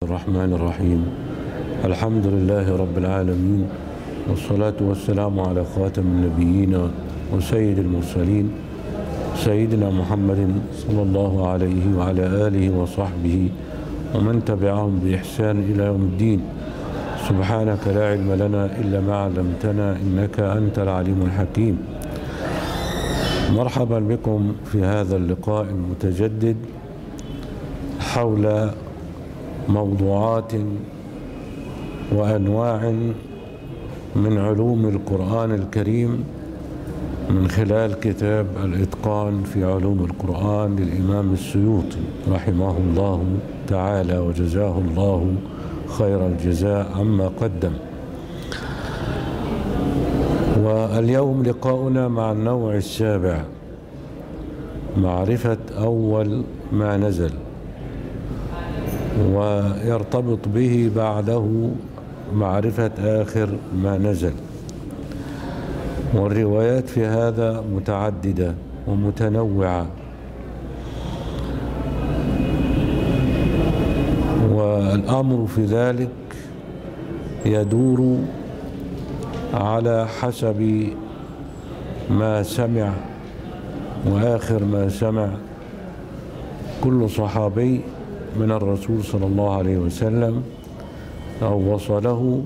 الرحمن الرحيم. الحمد لله رب العالمين، والصلاة والسلام على خاتم النبيين وسيد المرسلين سيدنا محمد صلى الله عليه وعلى آله وصحبه ومن تبعهم بإحسان إلى يوم الدين. سبحانك لا علم لنا إلا ما علمتنا إنك أنت العليم الحكيم. مرحبا بكم في هذا اللقاء المتجدد حول موضوعات وأنواع من علوم القرآن الكريم من خلال كتاب الإتقان في علوم القرآن للإمام السيوطي رحمه الله تعالى وجزاه الله خير الجزاء عما قدم. واليوم لقاؤنا مع النوع السابع، معرفة أول ما نزل، ويرتبط به بعده معرفة آخر ما نزل. والروايات في هذا متعددة ومتنوعة، والأمر في ذلك يدور على حسب ما سمع وآخر ما سمع كل صحابي من الرسول صلى الله عليه وسلم أو وصله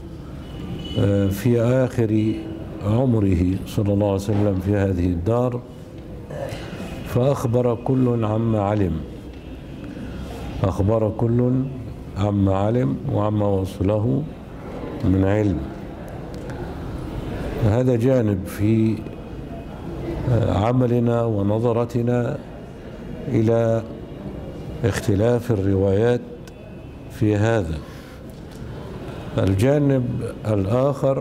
في آخر عمره صلى الله عليه وسلم في هذه الدار، فأخبر كل عما علم، أخبر كل عما علم وعما وصله من علم. هذا جانب في عملنا ونظرتنا إلى اختلاف الروايات في هذا. الجانب الآخر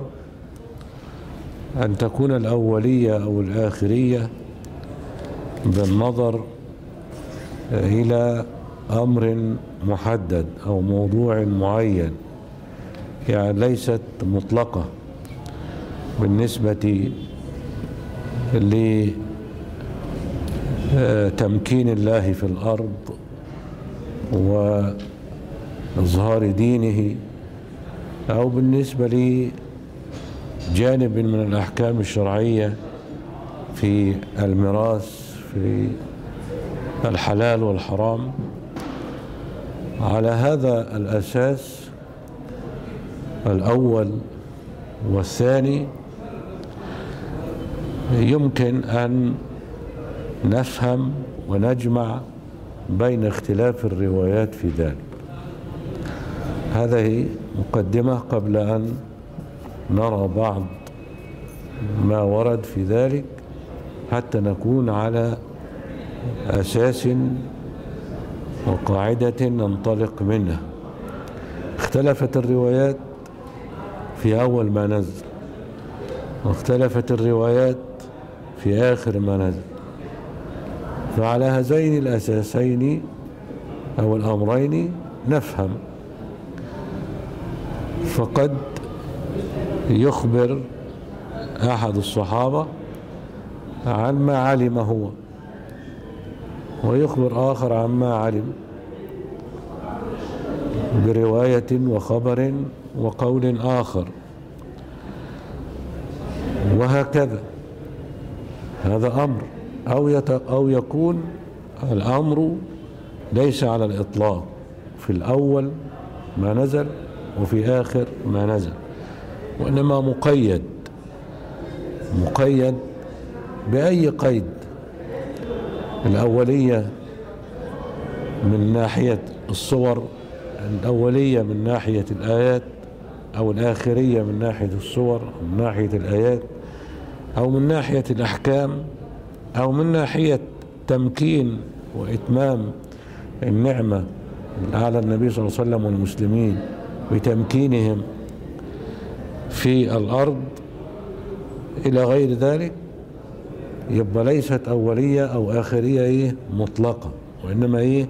أن تكون الأولية أو الآخرية بالنظر إلى أمر محدد أو موضوع معين، يعني ليست مطلقة بالنسبة لتمكين الله في الأرض وإظهار دينه، أو بالنسبة لجانب من الأحكام الشرعية في الميراث في الحلال والحرام. على هذا الأساس الأول والثاني يمكن أن نفهم ونجمع بين اختلاف الروايات في ذلك. هذه مقدمة قبل أن نرى بعض ما ورد في ذلك حتى نكون على أساس وقاعدة ننطلق منها. اختلفت الروايات في أول ما نزل، واختلفت الروايات في آخر ما نزل. فعلى هذين الأساسين أو الأمرين نفهم. فقد يخبر أحد الصحابة عن ما علم هو، ويخبر آخر عن ما علم برواية وخبر وقول آخر، وهكذا. هذا أمر أو يكون الأمر ليس على الإطلاق، في الأول ما نزل وفي آخر ما نزل، وإنما مقيد بأي قيد. الأولية من ناحية الصور، الأولية من ناحية الآيات، أو الآخرية من ناحية الصور من ناحية الآيات، أو من ناحية الأحكام، أو من ناحية تمكين وإتمام النعمة على النبي صلى الله عليه وسلم والمسلمين بتمكينهم في الأرض إلى غير ذلك. يبقى ليست أولية أو آخرية مطلقة، وإنما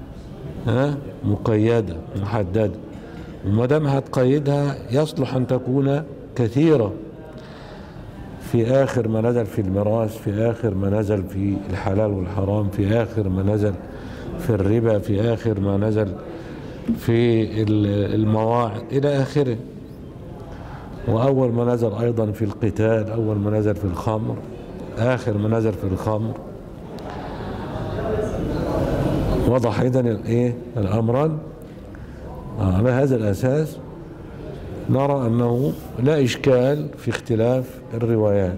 مقيدة محددة. وما دام هتقيدها يصلح أن تكون كثيرة، في آخر ما نزل في الميراث، في آخر ما نزل في الحلال والحرام، في آخر ما نزل في الربا، في آخر ما نزل في المواعظ إلى آخره. وأول ما نزل أيضا في القتال، أول ما نزل في الخمر، آخر ما نزل في الخمر. وضح إذن الأمران. على هذا الأساس نرى أنه لا إشكال في اختلاف الروايات.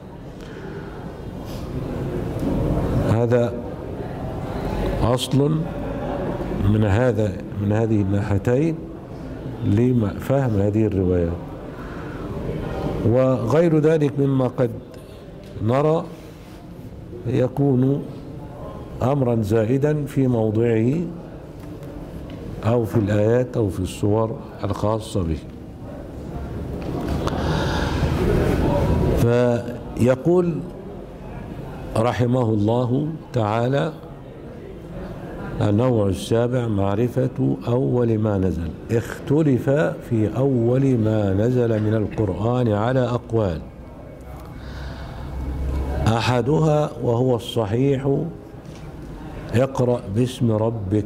هذا أصل من هذه الناحيتين لفهم هذه الروايات. وغير ذلك مما قد نرى يكون أمرا زائدا في موضعه أو في الآيات أو في الصور الخاصة به. فيقول رحمه الله تعالى: النوع السابع معرفة أول ما نزل. اختلف في أول ما نزل من القرآن على أقوال، أحدها وهو الصحيح اقرأ باسم ربك،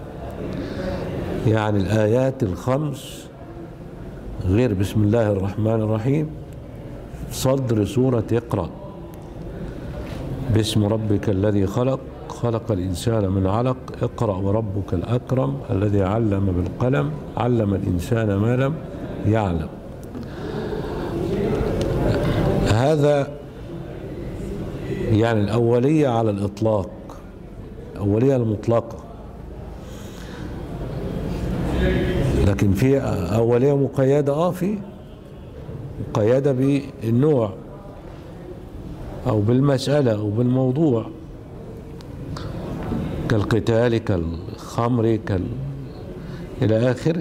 يعني الآيات الخمس غير بسم الله الرحمن الرحيم صدر سورة اقرأ. باسم ربك الذي خلق، خلق الإنسان من علق، اقرأ وربك الأكرم الذي علم بالقلم، علم الإنسان ما لم يعلم. هذا يعني الأولية على الإطلاق، الأولية المطلقة. لكن في أولية مقيدة، في مقيدة بالنوع أو بالمسألة أو بالموضوع، كالقتال كالخمر إلى آخره.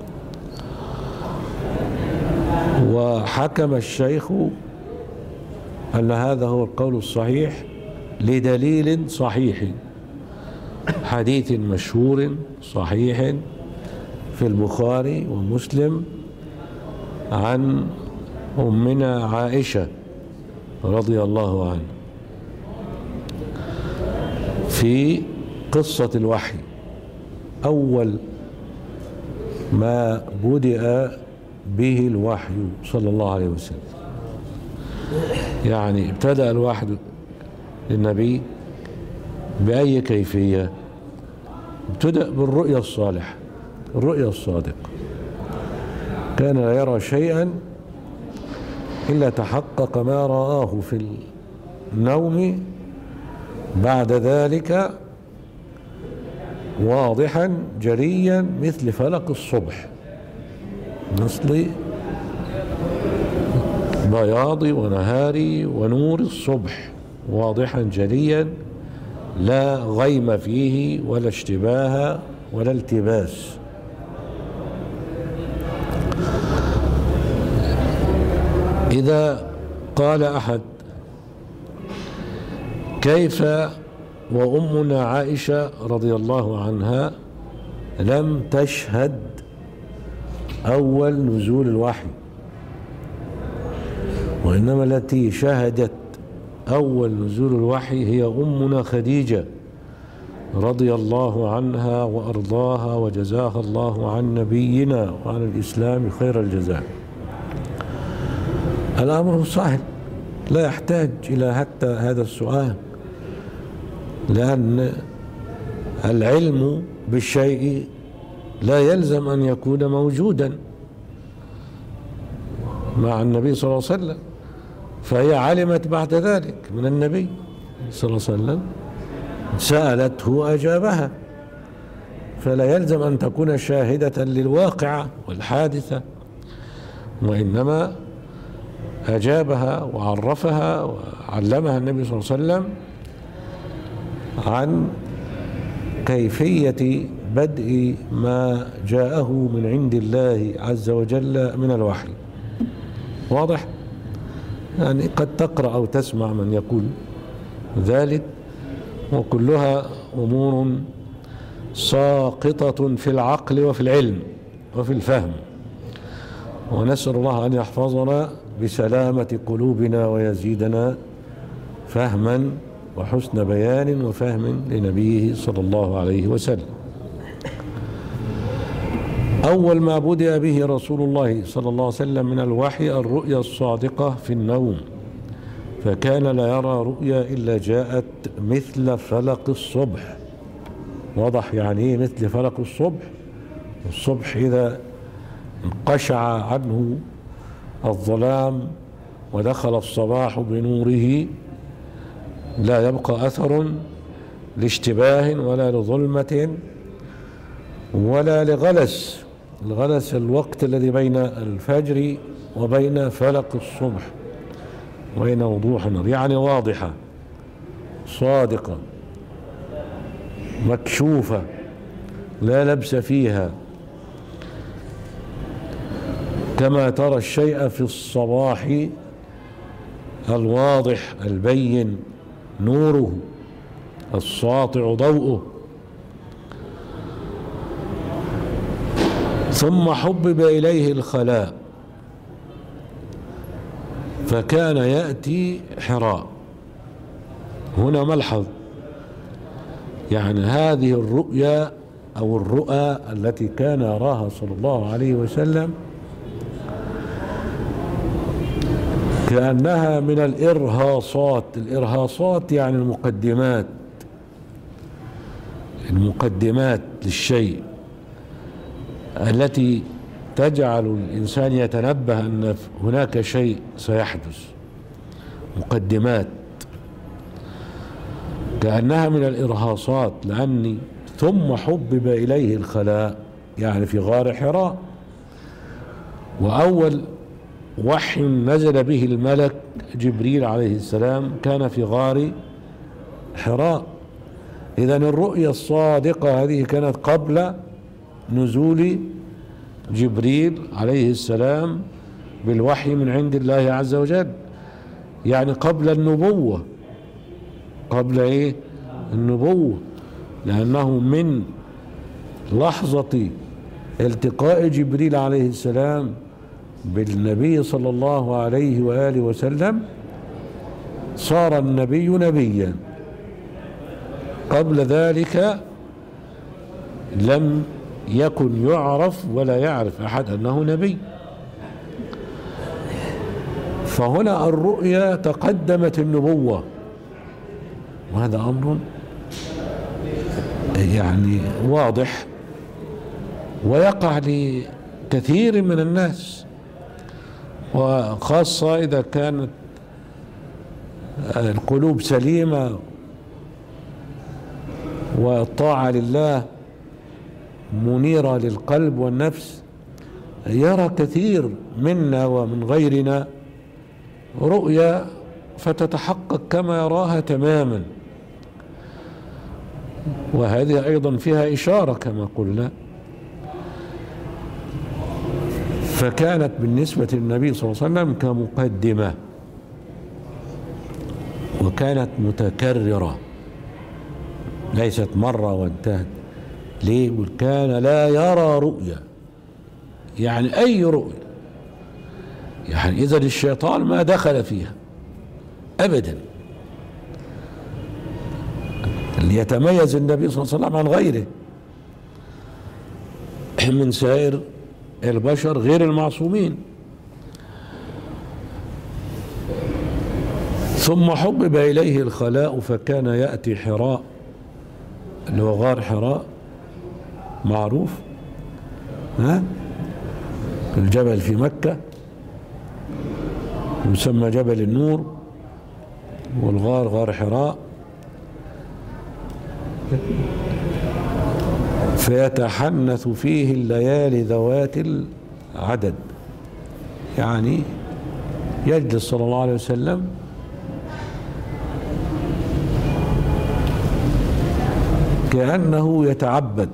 وحكم الشيخ أن هذا هو القول الصحيح لدليل صحيح، حديث مشهور صحيح في البخاري ومسلم عن أمنا عائشة رضي الله عنها في قصة الوحي. أول ما بدأ به الوحي صلى الله عليه وسلم، يعني ابتدأ الوحي للنبي بأي كيفية؟ ابتدأ بالرؤيا الصالحة، الرؤيا الصادقة. كان لا يرى شيئا إلا تحقق ما رآه في النوم بعد ذلك واضحا جليا مثل فلق الصبح، مثل بياض ونهار ونور الصبح، واضحا جليا لا غيم فيه ولا اشتباه ولا التباس. إذا قال أحد: كيف وأمنا عائشة رضي الله عنها لم تشهد أول نزول الوحي، وإنما التي شهدت أول نزول الوحي هي أمنا خديجة رضي الله عنها وأرضاها وجزاها الله عن نبينا وعن الإسلام خير الجزاء. الأمر سهل، لا يحتاج إلى حتى هذا السؤال، لأن العلم بالشيء لا يلزم أن يكون موجودا مع النبي صلى الله عليه وسلم، فهي علمت بعد ذلك من النبي صلى الله عليه وسلم، سألته أجابها، فلا يلزم أن تكون شاهدة للواقعة والحادثة، وإنما أجابها وعرفها وعلمها النبي صلى الله عليه وسلم عن كيفية بدء ما جاءه من عند الله عز وجل من الوحي. واضح؟ يعني قد تقرأ أو تسمع من يقول ذلك، وكلها أمور ساقطة في العقل وفي العلم وفي الفهم، ونسأل الله أن يحفظنا بسلامة قلوبنا ويزيدنا فهما وحسن بيان وفهم لنبيه صلى الله عليه وسلم. أول ما بدأ به رسول الله صلى الله عليه وسلم من الوحي الرؤيا الصادقة في النوم، فكان لا يرى رؤيا إلا جاءت مثل فلق الصبح. واضح يعني إيه مثل فلق الصبح؟ الصبح إذا انقشع عنه الظلام ودخل الصباح بنوره لا يبقى أثر لاشتباه ولا لظلمة ولا لغلس. الغلس الوقت الذي بين الفجر وبين فلق الصبح، وبين وضوح النار، يعني واضحة صادقة مكشوفة لا لبس فيها، كما ترى الشيء في الصباح الواضح البين نوره الساطع ضوءه. ثم حبب إليه الخلاء فكان يأتي حراء. هنا ملحظ، يعني هذه الرؤيا أو الرؤى التي كان يراها صلى الله عليه وسلم كأنها من الإرهاصات. الإرهاصات يعني المقدمات للشيء التي تجعل الإنسان يتنبه أن هناك شيء سيحدث. مقدمات كأنها من الإرهاصات، لأني ثم حبب إليه الخلاء يعني في غار حراء. وأول وحي نزل به الملك جبريل عليه السلام كان في غار حراء. إذن الرؤيا الصادقة هذه كانت قبل نزول جبريل عليه السلام بالوحي من عند الله عز وجل، يعني قبل النبوة. قبل ايه؟ النبوة، لأنه من لحظة التقاء جبريل عليه السلام بالنبي صلى الله عليه وآله وسلم صار النبي نبيا. قبل ذلك لم يكن يعرف ولا يعرف أحد أنه نبي. فهنا الرؤيا تقدمت النبوة، وهذا أمر يعني واضح ويقع لكثير من الناس، وخاصة إذا كانت القلوب سليمة والطاعة لله منيرة للقلب والنفس. يرى كثير منا ومن غيرنا رؤيا فتتحقق كما يراها تماما، وهذه أيضا فيها إشارة كما قلنا. فكانت بالنسبة للنبي صلى الله عليه وسلم كمقدمة، وكانت متكررة ليست مرة وانتهت. ليه؟ كان لا يرى رؤيا، يعني أي رؤيا، يعني إذا الشيطان ما دخل فيها أبدا. ليتميز النبي صلى الله عليه وسلم عن غيره من سائر البشر غير المعصومين. ثم حبب إليه الخلاء فكان يأتي حراء، اللي هو غار حراء معروف، الجبل في مكة يسمى جبل النور، والغار غار حراء. فيتحنث فيه الليالي ذوات العدد، يعني يجلس صلى الله عليه وسلم كأنه يتعبد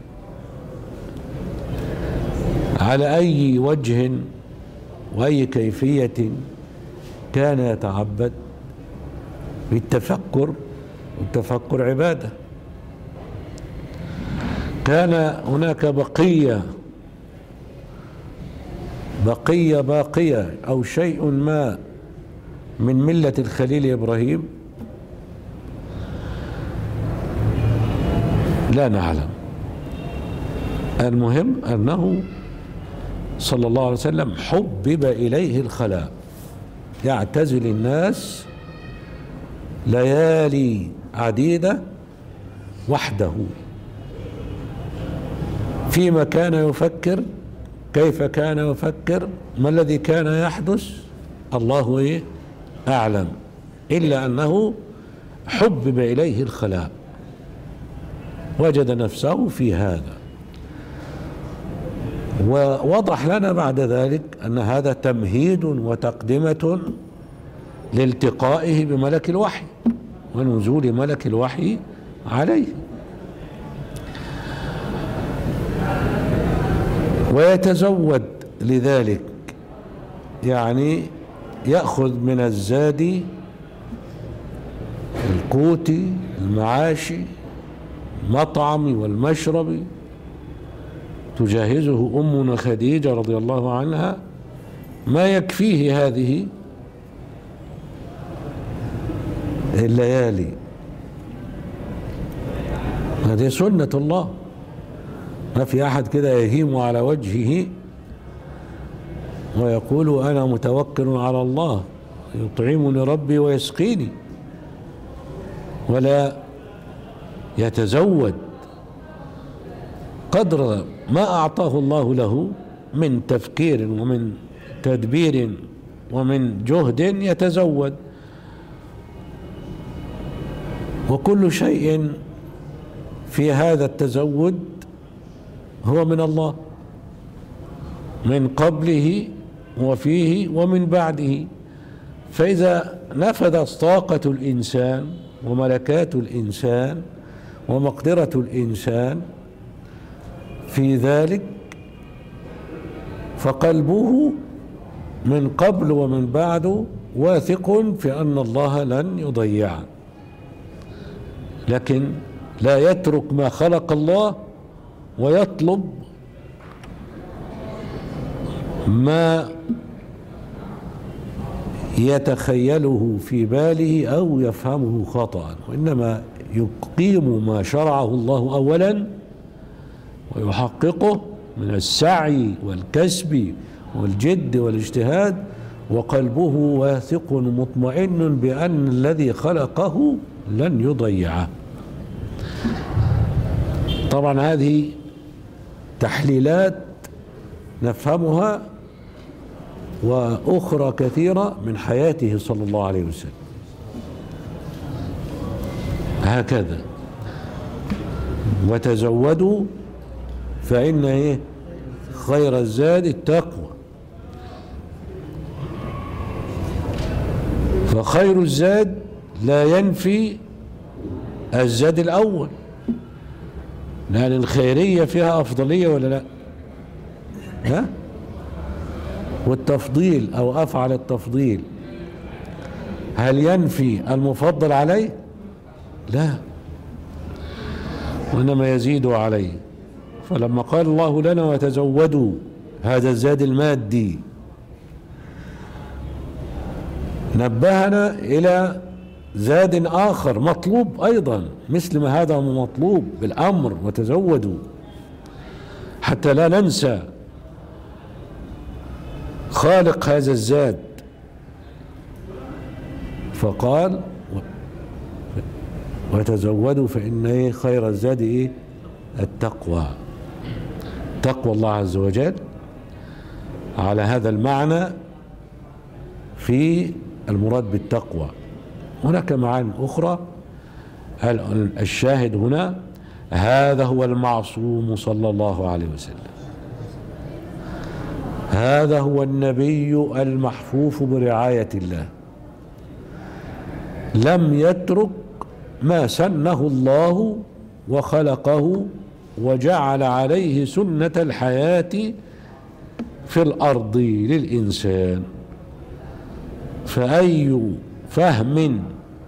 على أي وجه وأي كيفية كان يتعبد بالتفكر، والتفكر عبادة. كان هناك باقية أو شيء ما من ملة الخليل إبراهيم لا نعلم، المهم أنه صلى الله عليه وسلم حبب إليه الخلاء، يعتزل الناس ليالي عديدة وحده، فيما كان يفكر، كيف كان يفكر، ما الذي كان يحدث، الله أعلم، إلا أنه حبب إليه الخلاء، وجد نفسه في هذا. ووضح لنا بعد ذلك أن هذا تمهيد وتقدمة لالتقائه بملك الوحي ونزول ملك الوحي عليه. ويتزود لذلك، يعني يأخذ من الزاد القوت المعاش المطعم والمشرب، تجهزه أمنا خديجة رضي الله عنها ما يكفيه هذه الليالي. هذه سنة الله، ما في أحد كده يهيم على وجهه ويقول أنا متوكل على الله يطعمني ربي ويسقيني، ولا يتزود قدر ما أعطاه الله له من تفكير ومن تدبير ومن جهد، يتزود. وكل شيء في هذا التزود هو من الله، من قبله وفيه ومن بعده. فإذا نفذت طاقة الإنسان وملكات الإنسان ومقدرة الإنسان في ذلك، فقلبه من قبل ومن بعد واثق في أن الله لن يضيعه، لكن لا يترك ما خلق الله ويطلب ما يتخيله في باله أو يفهمه خطأ، وإنما يقيم ما شرعه الله أولا ويحققه من السعي والكسب والجد والاجتهاد، وقلبه واثق مطمئن بأن الذي خلقه لن يضيعه. طبعا هذه تحليلات نفهمها وأخرى كثيرة من حياته صلى الله عليه وسلم. هكذا وتزودوا فإن خير الزاد التقوى. فخير الزاد لا ينفي الزاد الأول، لأن الخيرية فيها أفضلية ولا لا؟ ها؟ والتفضيل أو أفعل التفضيل هل ينفي المفضل عليه؟ لا، وإنما يزيد عليه. فلما قال الله لنا وتزودوا، هذا الزاد المادي، نبهنا إلى زاد آخر مطلوب أيضا مثل ما هذا مطلوب بالأمر وتزودوا، حتى لا ننسى خالق هذا الزاد. فقال وتزودوا فإن خير الزاد التقوى، تقوى الله عز وجل على هذا المعنى في المراد بالتقوى. هناك معاني أخرى، الشاهد هنا هذا هو المعصوم صلى الله عليه وسلم، هذا هو النبي المحفوف برعاية الله، لم يترك ما سنه الله وخلقه وجعل عليه سنة الحياة في الأرض للإنسان. فأي فهم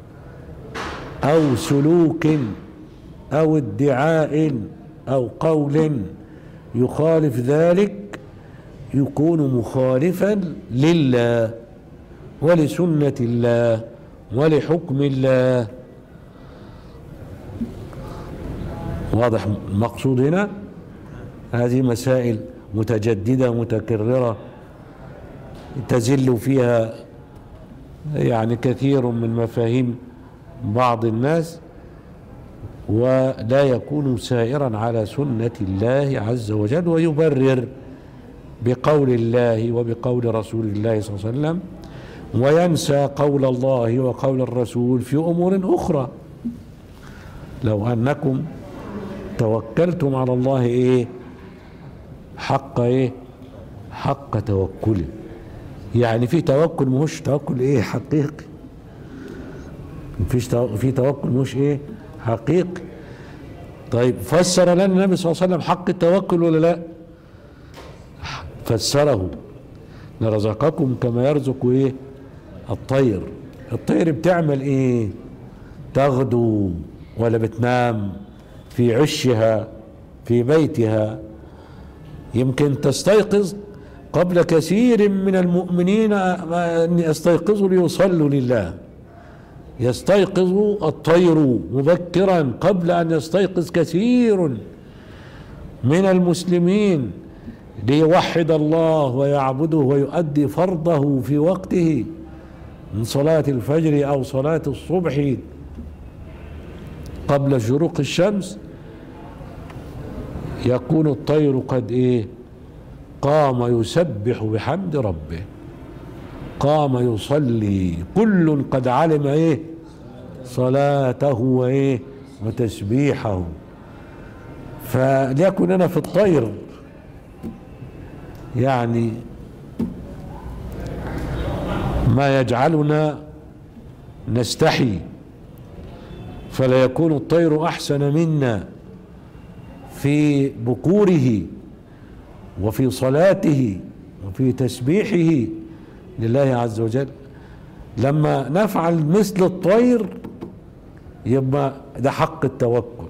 أو سلوك أو ادعاء أو قول يخالف ذلك يكون مخالفا لله ولسنة الله ولحكم الله. واضح المقصود هنا؟ هذه مسائل متجددة متكررة تزل فيها يعني كثير من مفاهيم بعض الناس، ولا يكون سائرا على سنة الله عز وجل، ويبرر بقول الله وبقول رسول الله صلى الله عليه وسلم، وينسى قول الله وقول الرسول في أمور أخرى. لو أنكم توكلتم على الله حق توكله، يعني في توكل مش توكل حقيقي، في توكل مش حقيقي. طيب فسر لنا النبي صلى الله عليه وسلم حق التوكل ولا لا؟ فسره: لرزقكم كما يرزق الطير. الطير بتعمل تغدو ولا بتنام في عشها في بيتها. يمكن تستيقظ قبل كثير من المؤمنين أن يستيقظوا ليصلوا لله. يستيقظ الطير مبكرا قبل أن يستيقظ كثير من المسلمين ليوحد الله ويعبده ويؤدي فرضه في وقته من صلاة الفجر أو صلاة الصبح قبل شروق الشمس. يكون الطير قد قام يسبح بحمد ربه، قام يصلي، كل قد علم صلاته وتسبيحه. فليكن أنا في الطير يعني ما يجعلنا نستحي، فلا يكون الطير أحسن منا في بكوره وفي صلاته وفي تسبيحه لله عز وجل. لما نفعل مثل الطير يبقى ده حق التوكل.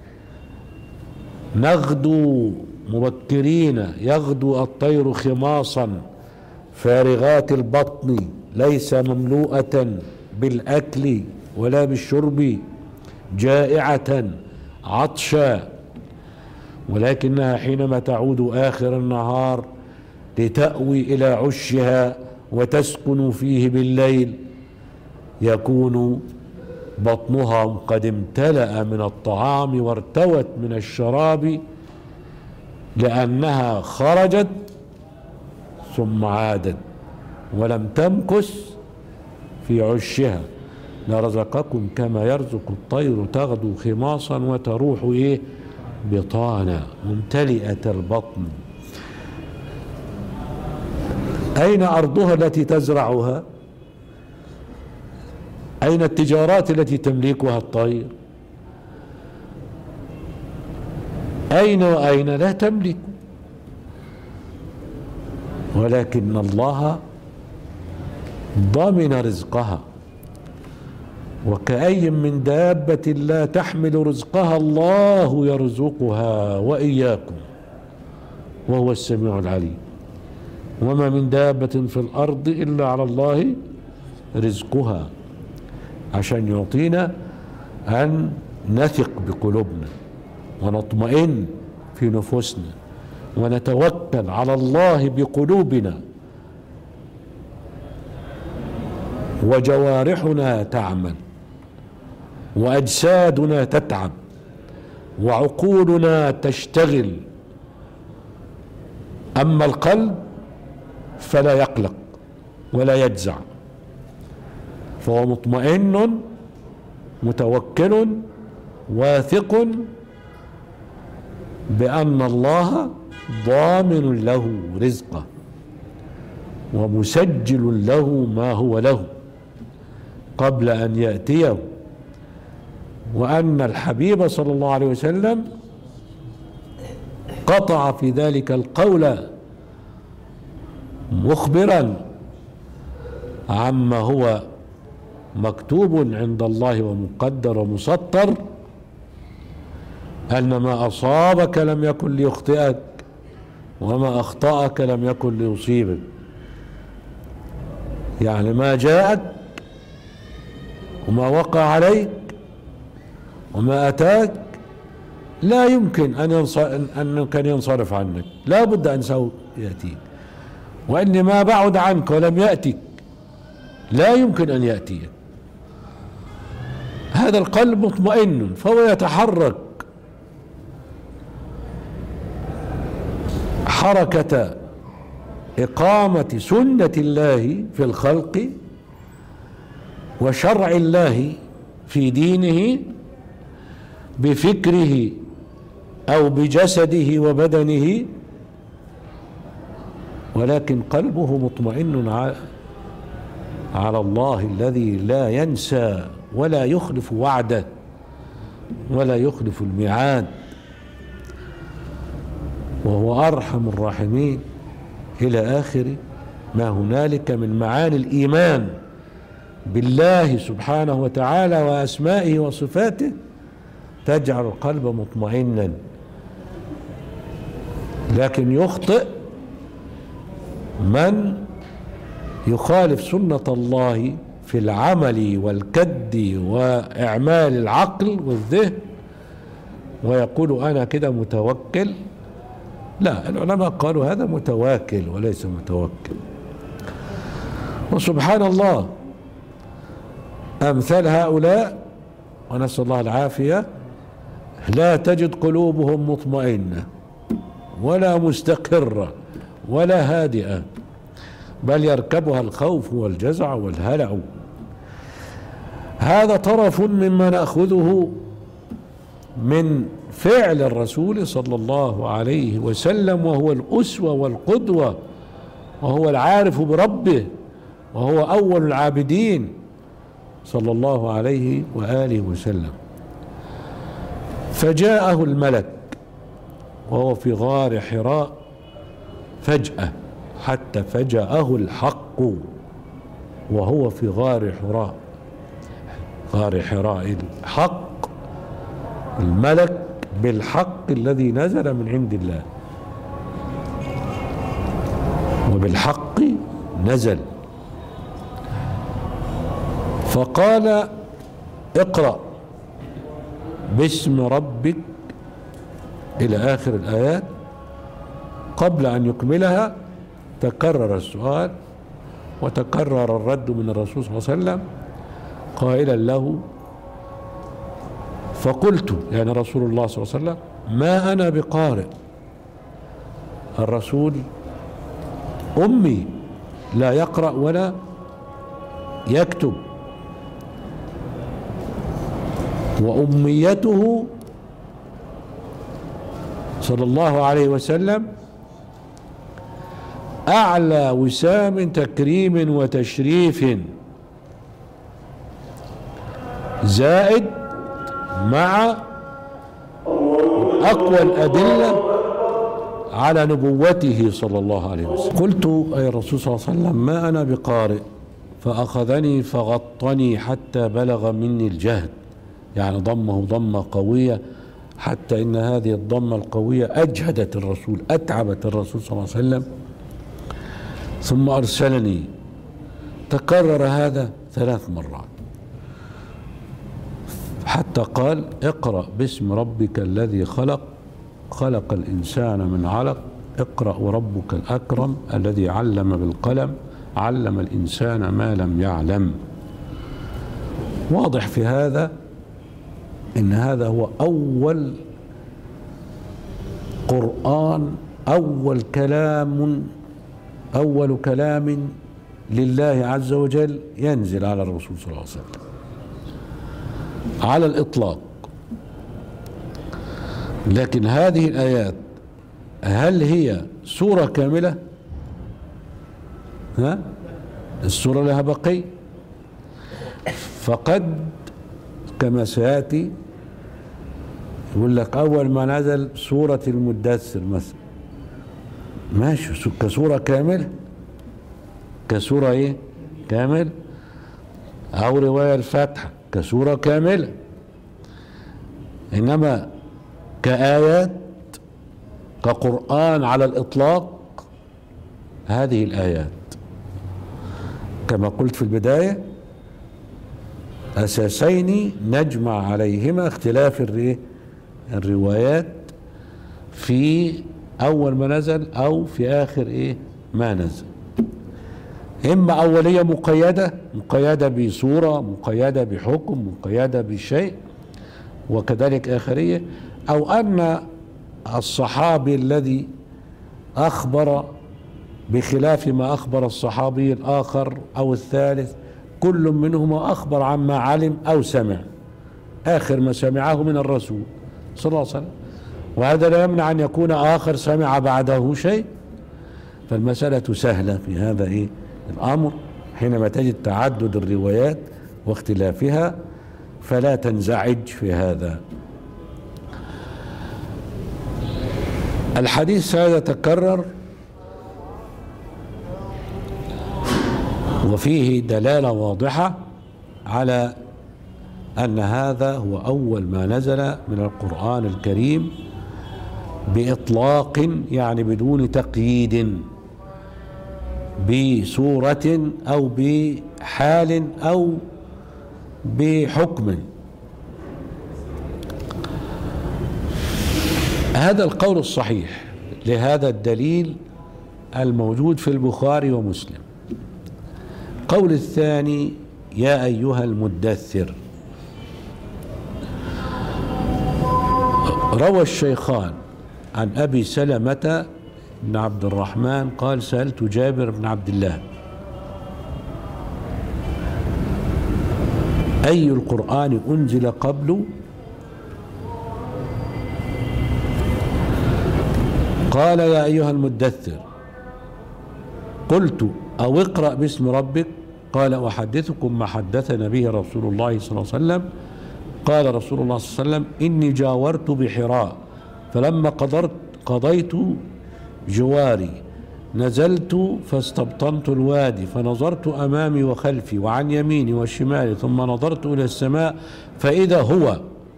نغدو مبكرين، يغدو الطير خماصا فارغات البطن، ليس مملوءة بالأكل ولا بالشرب، جائعة عطشا، ولكنها حينما تعود آخر النهار لتأوي إلى عشها وتسكن فيه بالليل يكون بطنها قد امتلأ من الطعام وارتوت من الشراب، لأنها خرجت ثم عادت ولم تمكث في عشها. لرزقكم كما يرزق الطير تغدو خماصا وتروح بطانا، ممتلئة البطن. أين أرضها التي تزرعها؟ أين التجارات التي تملكها الطير؟ أين وأين؟ لا تملك. ولكن الله ضمن رزقها. وكأي من دابة لا تحمل رزقها الله يرزقها وإياكم وهو السميع العليم. وما من دابة في الأرض إلا على الله رزقها، عشان يعطينا أن نثق بقلوبنا ونطمئن في نفوسنا ونتوكل على الله بقلوبنا، وجوارحنا تعمل وأجسادنا تتعب وعقولنا تشتغل. أما القلب فلا يقلق ولا يجزع، فهو مطمئن متوكل واثق بأن الله ضامن له رزقه ومسجل له ما هو له قبل أن يأتيه، وأن الحبيب صلى الله عليه وسلم قطع في ذلك القول مخبرا عما هو مكتوب عند الله ومقدر ومسطر، أن ما أصابك لم يكن ليخطئك وما أخطأك لم يكن ليصيبك. يعني ما جاءك وما وقع عليك وما أتاك لا يمكن أن كان ينصرف عنك، لا بد أن سوف يأتيك، وإن ما بعد عنك ولم يأتك لا يمكن أن يأتيك. هذا القلب مطمئن فهو يتحرك حركة إقامة سنة الله في الخلق وشرع الله في دينه بفكره أو بجسده وبدنه، ولكن قلبه مطمئن على الله الذي لا ينسى ولا يخلف وعده ولا يخلف الميعاد، وهو أرحم الراحمين، إلى آخر ما هنالك من معاني الإيمان بالله سبحانه وتعالى وأسمائه وصفاته تجعل القلب مطمئنا. لكن يخطئ من يخالف سنة الله في العمل والكد وإعمال العقل والذهن ويقول أنا كده متوكل. لا، العلماء قالوا هذا متواكل وليس متوكل. وسبحان الله أمثال هؤلاء ونسأل الله العافية لا تجد قلوبهم مطمئنة ولا مستقرة ولا هادئة، بل يركبها الخوف والجزع والهلع. هذا طرف مما نأخذه من فعل الرسول صلى الله عليه وسلم، وهو الأسوة والقدوة، وهو العارف بربه، وهو أول العابدين صلى الله عليه وآله وسلم. فجاءه الملك وهو في غار حراء فجأة، حتى فجاءه الحق وهو في غار حراء. غار حراء الحق، الملك بالحق الذي نزل من عند الله، وبالحق نزل. فقال اقرأ باسم ربك إلى آخر الآيات. قبل أن يكملها تكرر السؤال وتكرر الرد من الرسول صلى الله عليه وسلم قائلا له، فقلت يعني رسول الله صلى الله عليه وسلم ما أنا بقارئ. الرسول أمي لا يقرأ ولا يكتب، وأميته صلى الله عليه وسلم أعلى وسام تكريم وتشريف، زائد مع أقوى الأدلة على نبوته صلى الله عليه وسلم. قلت أي الرسول صلى الله عليه وسلم ما أنا بقارئ، فأخذني فغطني حتى بلغ مني الجهد، يعني ضمه ضمة قوية، حتى إن هذه الضمة القوية أجهدت الرسول، أتعبت الرسول صلى الله عليه وسلم. ثم أرسلني، تكرر هذا 3 مرات حتى قال اقرأ باسم ربك الذي خلق، خلق الإنسان من علق، اقرأ وربك الأكرم الذي علم بالقلم، علم الإنسان ما لم يعلم. واضح في هذا إن هذا هو أول قرآن، أول كلام لله عز وجل ينزل على الرسول صلى الله عليه وسلم على الإطلاق. لكن هذه الآيات هل هي سورة كاملة؟ السورة لها بقي، فقد كما سيأتي يقول لك أول ما نزل سورة المدثر مثلا، ماشي كسورة كاملة، كسورة إيه؟ كامل، أو رواية الفاتحة كسورة كاملة. إنما كآيات كقرآن على الإطلاق هذه الآيات كما قلت في البداية أساسين نجمع عليهما اختلاف الروايات في أول ما نزل أو في آخر إيه ما نزل. إما أولية مقيدة بصورة، مقيدة بحكم، مقيدة بشيء، وكذلك آخرية، أو أن الصحابي الذي أخبر بخلاف ما أخبر الصحابي الآخر أو الثالث كل منهما أخبر عما علم أو سمع، آخر ما سمعه من الرسول صلى الله عليه وسلم، وهذا لا يمنع أن يكون آخر سمع بعده شيء. فالمسألة سهلة في هذا إيه الأمر حينما تجد تعدد الروايات واختلافها، فلا تنزعج في هذا. الحديث هذا تكرر وفيه دلالة واضحة على أن هذا هو أول ما نزل من القرآن الكريم بإطلاق، يعني بدون تقييد بسورة أو بحال أو بحكم. هذا القول الصحيح لهذا الدليل الموجود في البخاري ومسلم. القول الثاني: يا أيها المدثر. روى الشيخان عن أبي سلمة بن عبد الرحمن قال: سألت جابر بن عبد الله: أي القرآن أنزل قبل؟ قال: يا أيها المدثر. قلت: أو اقرأ باسم ربك؟ قال: أحدثكم ما حدثنا به رسول الله صلى الله عليه وسلم. قال رسول الله صلى الله عليه وسلم: إني جاورت بحراء، فلما قضيت جواري نزلت فاستبطنت الوادي، فنظرت أمامي وخلفي وعن يميني وشمالي، ثم نظرت إلى السماء فإذا هو،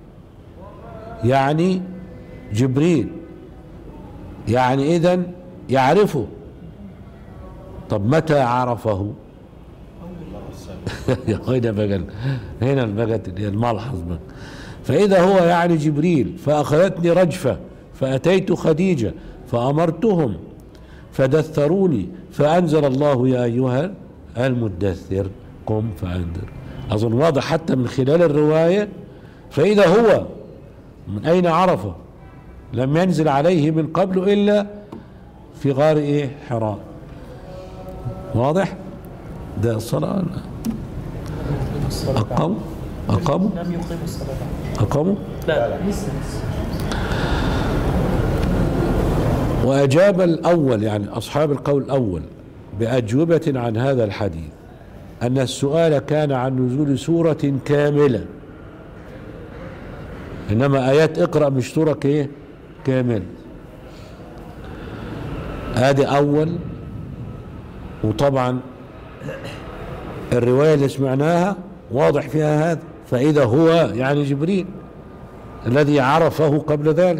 يعني جبريل، يعني إذن يعرفه. طب متى عرفه؟ هنا بقت الملحظ بقى. فإذا هو يعني جبريل، فأخذتني رجفة فأتيت خديجة فأمرتهم فدثروني، فأنزل الله: يا أيها المدثر قم فأنذر. أظن واضح حتى من خلال الرواية. فإذا هو، من أين عرفه؟ لم ينزل عليه من قبل إلا في غار إيه حراء. واضح؟ ده الصلاة. أقاموا لم يقيموا الصلاة. أقاموا؟ لا. وأجاب الأول، يعني أصحاب القول الأول، بأجوبة عن هذا الحديث أن السؤال كان عن نزول سورة كاملة، إنما آيات اقرأ مش سورة إيه كاملة. هذه أول. وطبعا الرواية اللي سمعناها واضح فيها هذا، فإذا هو يعني جبريل الذي عرفه قبل ذلك.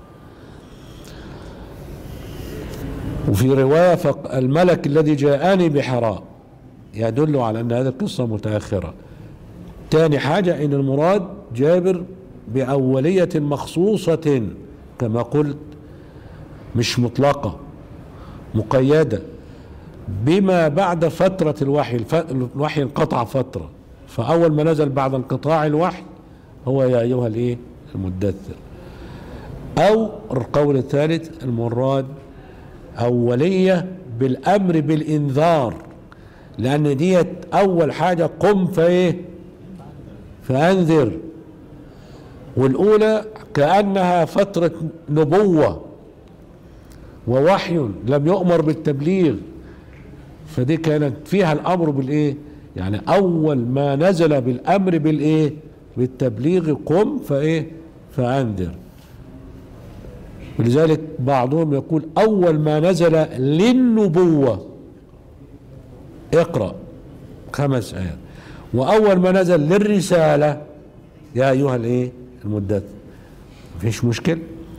وفي رواية: الملك الذي جاءني بحراء، يدل على أن هذه القصة متأخرة. ثاني حاجة إن المراد جابر بأولية مخصوصة كما قلت، مش مطلقة، مقيدة بما بعد فترة الوحي. الوحي انقطع فترة، فأول ما نزل بعد انقطاع الوحي هو يا أيها الإيه المدثر. أو القول الثالث المراد أولية بالأمر بالإنذار، لأن ديت أول حاجة قم فإيه فأنذر، والأولى كأنها فترة نبوة ووحي لم يؤمر بالتبليغ، فدي كانت فيها الأمر بالإيه، يعني أول ما نزل بالأمر بالإيه بالتبليغ قم فإيه فأنذر. ولذلك بعضهم يقول أول ما نزل للنبوة اقرأ 5 آيات، وأول ما نزل للرسالة يا أيها الإيه المدثر. مفيش مشكلة.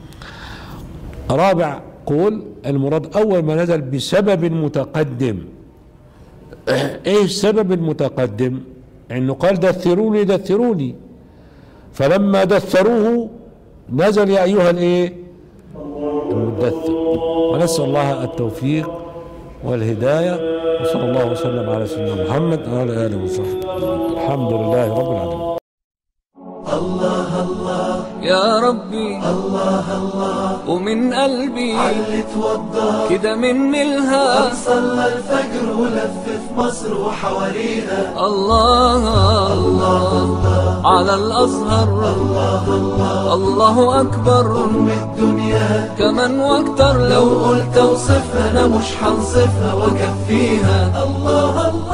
رابع قول المراد أول ما نزل بسبب متقدم. إيه السبب المتقدم؟ إنه قال دثروني دثروني، فلما دثروه نزل يا أيها الإيه المدثر. ونسأل الله التوفيق والهداية، وصلى الله وسلم على سيدنا محمد وعلى آله وصحبه. الحمد لله رب العالمين. الله الله يا ربي الله الله ومن قلبي علي توضى كده من ملها صلى الفجر ولف في مصر وحواليها. الله الله على الأزهر الله الله الله أكبر أم الدنيا كمان واكتر لو قلت اوصفها انا مش هنصفها واكفيها. الله الله